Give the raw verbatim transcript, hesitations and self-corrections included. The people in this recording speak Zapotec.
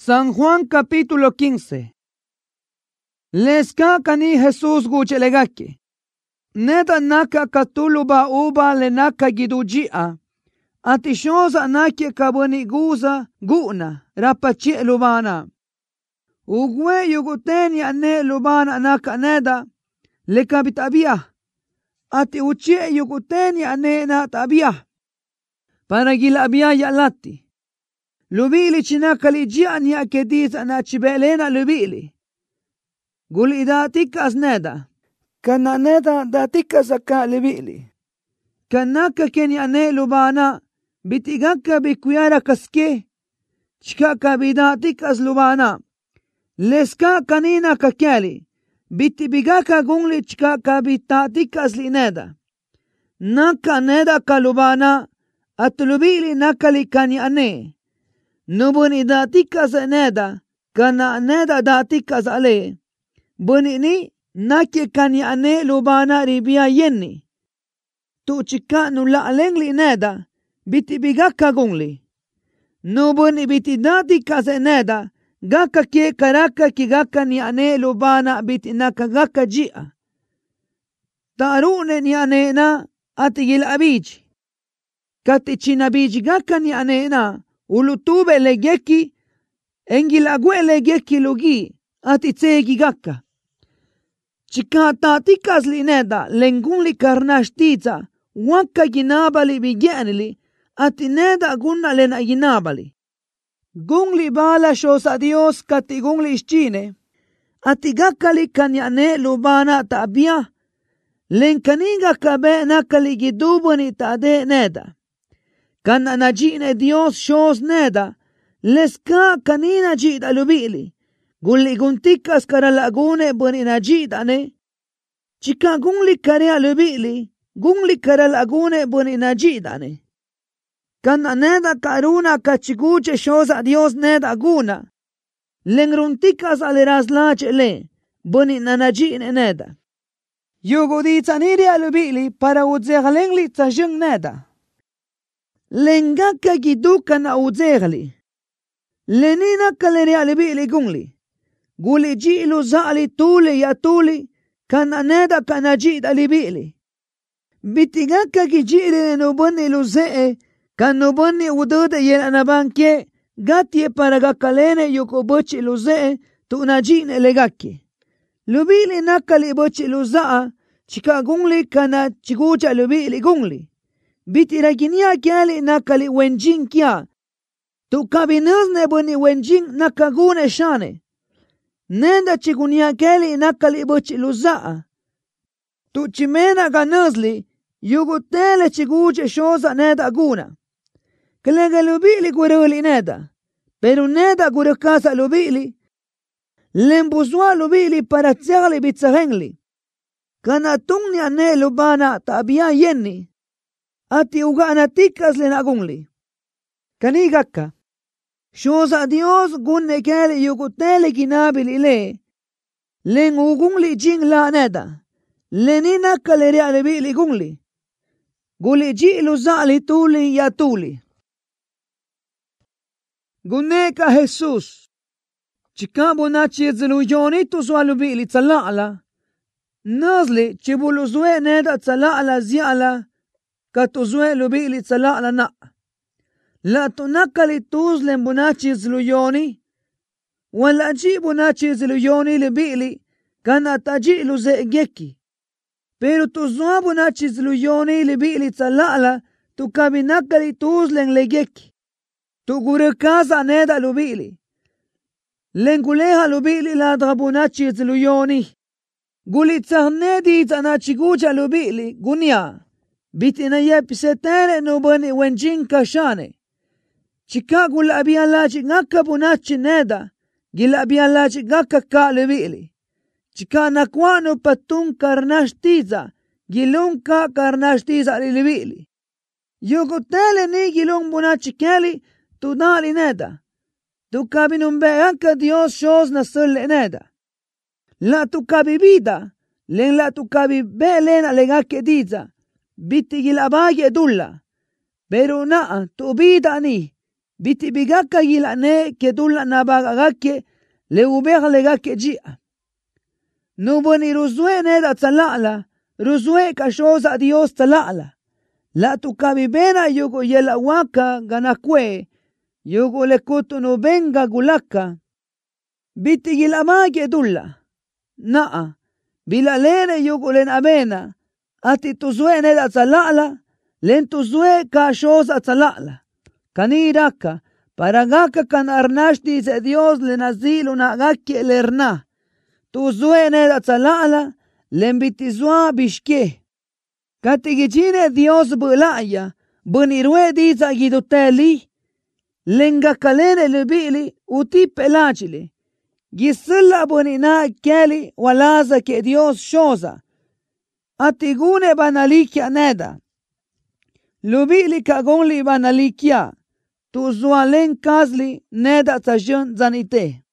San Juan capítulo quince. Leska kani Jesús guchelegaki. Neda naka katuluba uba le naka gidujia. Atishoza naki kabani guza guna rapachi lubana. Ugwe yuguteni ane lubana naka neda le kabitabia. Ati uchi yuguteni ane na tabia. Para gilabia yalati. Lubili chinakali jian ya kediza na chibelena lubili. Guli da tikas neda. Kana neda da tikas aka lubili. Kanaka keni ane lubana. Bitigaka bikuyara kaske. Chikaka bida tikas lubana. Leska kanina kakyali. Bitibigaka gungli chikaka bita tikas li neda. Naka neda kalubana. At lubili nakali kani ane. Nubuni da tikas neda, kana neda da tikas ale. Bunini naki kani ane lubana ribia yenni. Tu chika nula alengli neda, biti bigaka gungli. Nubuni biti da tikas neda, gaka ke karaka ki gaka ni ane lubana biti naka gaka jia. Tarune ni ane na atigil abiji. Kati chinabiji gaka ni ane na. Ulutube legeki, engilagwe legeki lugi, ati tsegi gaka. Chikata tikas li neda, lengunli karnashtiza, waka ginabali bigenili, ati neda gunna lena ginabali. Gungli bala shosa Dios kati gungli ischine, ati gakali kanyane lubana tabia, lenkaniga kabe nakali gidubani tade neda. Kana najine Dios shows neda, leska kanina jida lubili, gulli guntikas kara lagune buni najida ne, chika gungli karea lubili, gungli kara lagune buni najida ne. Kana neda karuna kachiguche shows a Dios neda guna, lengruntikas aleraslache le, buni nanajine neda. Yugudita niria lubili para udzegalengli tajung neda. Lengaka giduka na udzegli. Lenina kaleria libili gungli. Guli jilu zali tuli ya tuli. Kana neda kana jida libili. Bitigaka gijili nubuni luzee. Kan nubuni udude yen anabankie. Gatye paragakalene yuko bochi luzee. Tu najine legaki. Lubili nakali bochi luzaa. Chika gungli kana chigucha lubili gungli. Biti raginia kiali nakali wenjing kia. Tu kabinuzne buni wenjing nakagune shane. Nenda chigunia kiali nakali bochi luzaa. Tu chimena ganuzli. Yugutele chiguche shoza neda guna. Kelega lubili guruli neda. Pero neda gurukasa lubili. Lembuzwa lubili para tsiali bitsahengli. Kana tungni ane lubana tabia yenni. Ati ugana tikas le nagungli. Kanigaka. Shosa Dios gunne kele yugutele ginabili le. Len ugungli jing la neda. Lenina kaleri alebili gungli. Guli jilu zali tuli ya tuli. Guneka Jesus. Chikabu na chizilu yoni tuzwalubili talala. Nazli chibuluzwe neda talala ziala. Katuzwe lubili talala na. La tunakali tuzlen bunachi zluyoni. Wala jibu nachi zluyoni libili. Kana tajilu zeegeki. Pero tuzwa bunachi zluyoni libili talala. Tukabinakali tuzlen legeki. Tugurekaza neda lubili. Lenguleha lubili la drabunachi zluyoni. Gulitsahnedi zanachigucha lubili gunya. Bitina yepisetere nubani wenjin kashane. Chika gula abialachi ngaka bunachi neda. Gila abialachi ngaka ka levili. Chika nakwanu patun karnashtiza. Gilung ka karnashtiza levili. Yugutele ni gilung bunachi keli tudali neda. Tu kabinumbe anka Dios shows na sulle neda. La tu kabibida. Len la tu kabibe lena legake diza. Biti gilabagi edulla. Pero na tu bida ni. Biti bigaka gilane kedula nabagake le ubeha legake jia. Nubani ruzue neda talala, ruzue kashoza Dios talala. La tukabibena yugo yela waka ganakwe, yugo lekutu nubenga gulaka. Biti gilamage dulla. Naa, bilalene yugo len abena, ati tuzue neda talala, len tuzue kashoza talala. Kaniraka, paragaka kan arnash dice Dios le nazilu na gaki lerna. Tuzue neda talala, len bitizua bishke. Katigijine Dios bulaya, bunirue diza giduteli, lenga kalene libili uti pelachili. Gisilla bunina keli walaza ke Dios shoza. Atigune banalikia neda. Lubili kagonli banalikia. Tu zualen kazli neda tajon zanite.